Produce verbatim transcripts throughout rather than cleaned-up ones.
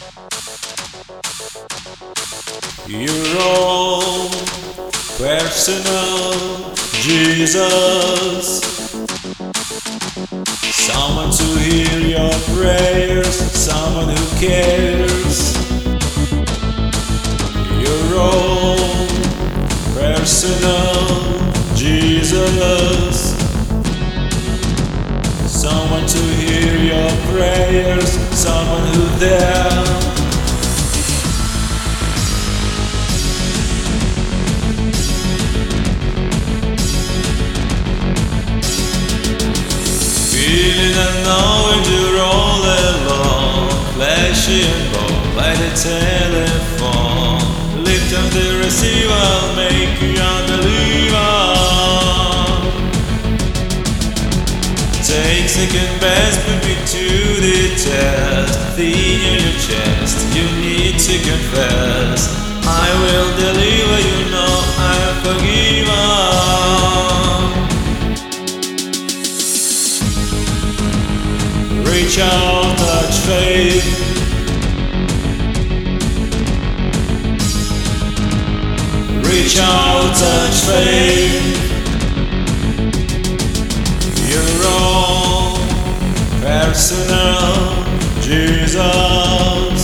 Your own personal Jesus, someone to hear your prayers, someone who cares. Your own personal Jesus, someone to hear your prayers, someone who there. Feeling and knowing you're all alone, flashing and bold by the telephone. Lift up the receiver, make you unbeliever. Take second best, put me to the test. Thin in your chest, you need to confess. I will deliver, you know I am forgiven. Reach out, touch faith. Reach out, touch faith. Your own personal Jesus,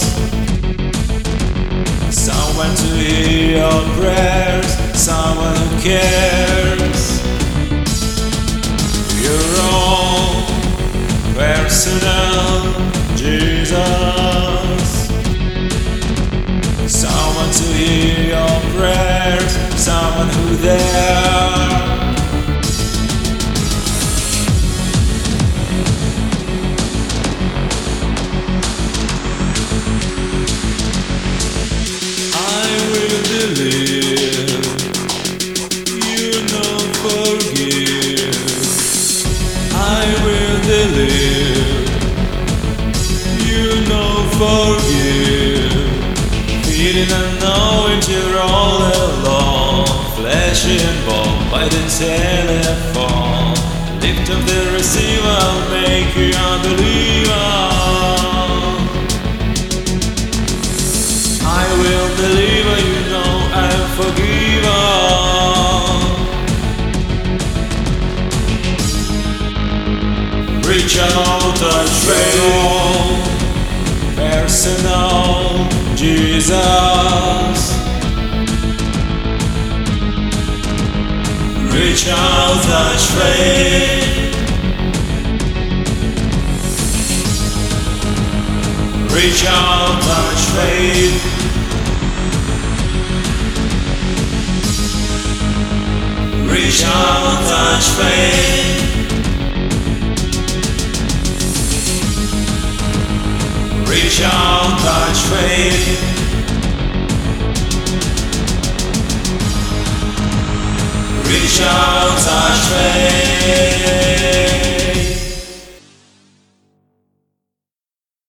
someone to hear your prayers, someone who cares. Your own personal Jesus, someone to hear your prayers, someone who there. I will believe, you know forgive. I will believe, you know forgive. Feeling and knowing you're all alone, flashing and bold by the telephone. Lift up the receiver, make you unbeliever. I will deliver, you know I'm forgiven. Reach out, touch faith. Personal Jesus, reach out, touch faith. Reach out, touch faith. Reach out, touch faith. Reach out, touch faith. Reach out, touch faith.